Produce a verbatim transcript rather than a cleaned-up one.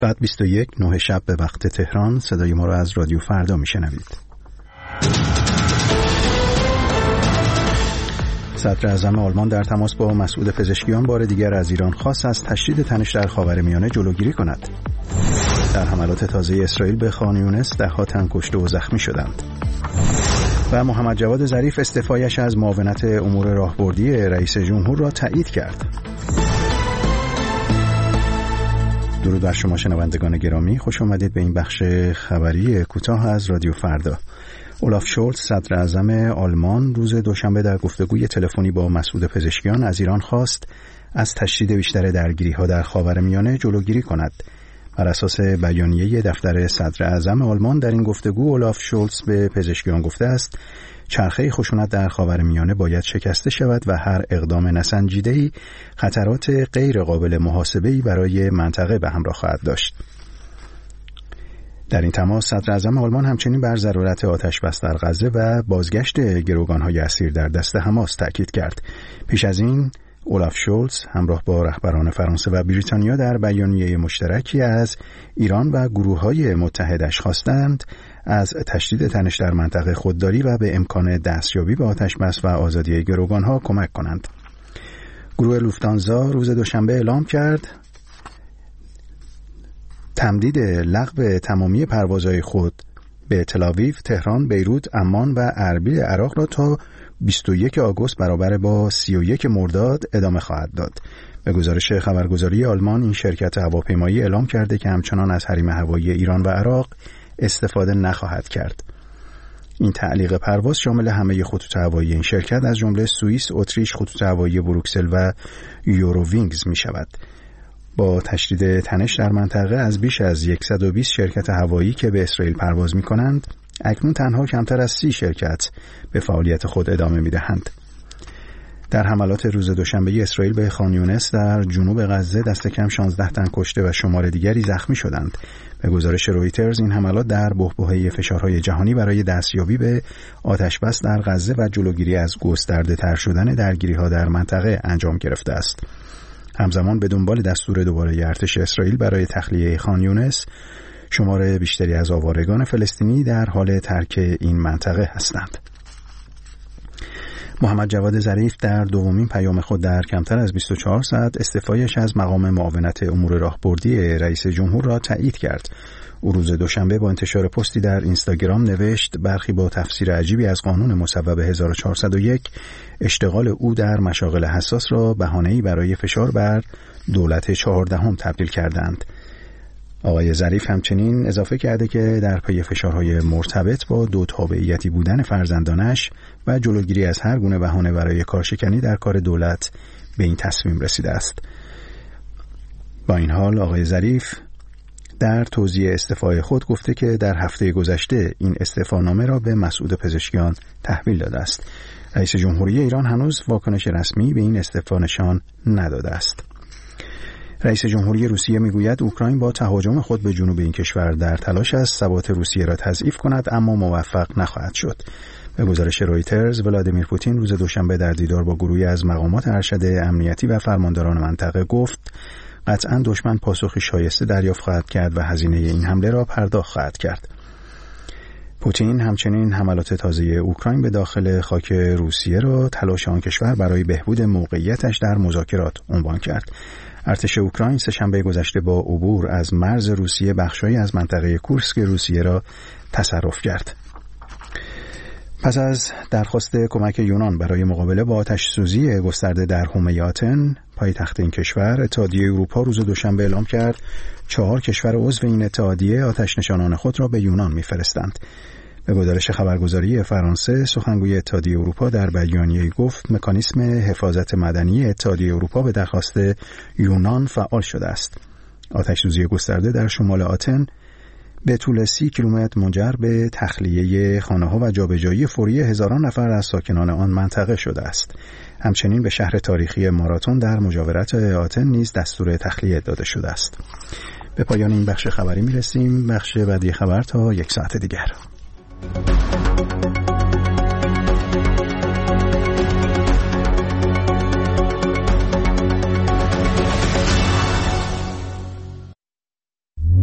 بعد بیست و یک نه شب به وقت تهران صدای ما را از رادیو فردا میشنوید. صدر اعظم آلمان در تماس با مسئول پزشکیان بار دیگر از ایران خواست از تشدید تنش در خاورمیانه جلوگیری کند. در حملات تازه اسرائیل به خان یونس ده‌ها تن کشته و زخمی شدند. و محمد جواد ظریف استعفایش از معاونت امور راهبردی رئیس جمهور را تایید کرد. درود بر شما شنوندگان گرامی، خوش آمدید به این بخش خبری کوتاه از رادیو فردا. اولاف شولز صدر اعظم آلمان روز دوشنبه در گفتگوی تلفنی با مسئول پزشکیان از ایران خواست از تشدید بیشتر درگیری‌ها در خاورمیانه جلوگیری کند. بر اساس بیانیه دفتر صدر اعظم آلمان در این گفتگو اولاف شولز به پزشکیان گفته است چرخه خشونت در خاورمیانه باید شکسته شود و هر اقدام نسنجیده‌ای خطرات غیر قابل محاسبه‌ای برای منطقه به همراه خواهد داشت. در این تماس صدر اعظم آلمان همچنین بر ضرورت آتش‌بس در غزه و بازگشت گروگان‌های اسیر در دست حماس تاکید کرد. پیش از این اولاف شولز همراه با رهبران فرانسه و بریتانیا در بیانیه مشترکی از ایران و گروه‌های متحدش خواستند از تشدید تنش در منطقه خودداری و به امکان دستیابی به آتش‌بس و آزادی گروگان‌ها کمک کنند. گروه لوفتانزا روز دوشنبه اعلام کرد تمدید لغو تمامی پروازهای خود به تل‌آویو، تهران، بیروت، عمان و اربیل عراق را تا بیست و یک آگوست برابر با سی و یک مرداد ادامه خواهد داد. به گزارش خبرگزاری آلمان این شرکت هواپیمایی اعلام کرده که همچنان از حریم هوایی ایران و عراق استفاده نخواهد کرد. این تعلیق پرواز شامل همه خطوط هوایی این شرکت از جمله سوئیس، اتریش، خطوط هوایی بروکسل و یورووینگز می شود. با تشدید تنش در منطقه از بیش از صد و بیست شرکت هوایی که به اسرائیل پرواز می کنند، اکنون تنها کمتر از سی شرکت به فعالیت خود ادامه می دهند. در حملات روز دوشنبه اسرائیل به خان یونس در جنوب غزه دست کم شانزده تن کشته و شمار دیگری زخمی شدند. به گزارش رویترز این حملات در بحبوحه فشارهای جهانی برای دستیابی به آتش‌بس در غزه و جلوگیری از گسترده تر شدن درگیری‌ها در منطقه انجام گرفته است. همزمان به دنبال دستور دوباره ارتش اسرائیل برای تخلیه خان یونس، شمار بیشتری از آوارگان فلسطینی در حال ترک این منطقه هستند. محمد جواد ظریف در دومین پیام خود در کمتر از بیست و چهار ساعت استعفایش از مقام معاونت امور راهبردی رئیس جمهور را تایید کرد. او روز دوشنبه با انتشار پستی در اینستاگرام نوشت برخی با تفسیر عجیبی از قانون مصوب هزار و چهارصد و یک اشتغال او در مشاغل حساس را بهانه‌ای برای فشار بر دولت چهاردهم تبدیل کردند. آقای ظریف همچنین اضافه کرده که در پی فشارهای مرتبط با دو تابعیتی بودن فرزندانش و جلوگیری از هر گونه بهانه برای کارشکنی در کار دولت به این تصمیم رسیده است. با این حال آقای ظریف در توضیح استعفای خود گفته که در هفته گذشته این استعفانامه را به مسعود پزشکیان تحویل داده است. رئیس جمهوری ایران هنوز واکنش رسمی به این استعفا نشان نداده است. رئیس جمهوری روسیه میگوید اوکراین با تهاجم خود به جنوب این کشور در تلاش است ثبات روسیه را تضعیف کند اما موفق نخواهد شد. به گزارش رویترز ولادیمیر پوتین روز دوشنبه در دیدار با گروهی از مقامات ارشد امنیتی و فرمانداران منطقه گفت قطعاً دشمن پاسخی شایسته دریافت خواهد کرد و هزینه این حمله را پرداخت خواهد کرد. پوتین همچنین حملات تازه اوکراین به داخل خاک روسیه را تلاش آن کشور برای بهبود موقعیتش در مذاکرات عنوان کرد. ارتش اوکراین سه‌شنبه گذشته با عبور از مرز روسیه بخشی از منطقه کورسک روسیه را تصرف کرد. پس از درخواست کمک یونان برای مقابله با آتش‌سوزی گسترده در حومه آتن، پایتخت این کشور، اتحادیه اروپا روز دوشنبه اعلام کرد چهار کشور عضو این اتحادیه آتش‌نشانان خود را به یونان می‌فرستند. به گزارش خبرگزاری فرانسه، سخنگوی اتحادیه اروپا در بیانیه‌ای گفت مکانیسم حفاظت مدنی اتحادیه اروپا به درخواست یونان فعال شده است. آتش‌سوزی گسترده در شمال آتن به طول سی کیلومتر منجر به تخلیه خانه‌ها و جابجایی فوری هزاران نفر از ساکنان آن منطقه شده است. همچنین به شهر تاریخی ماراتون در مجاورت آتن نیز دستور تخلیه داده شده است. به پایان این بخش خبری می‌رسیم. بخش بعدی خبر تا یک ساعت دیگر.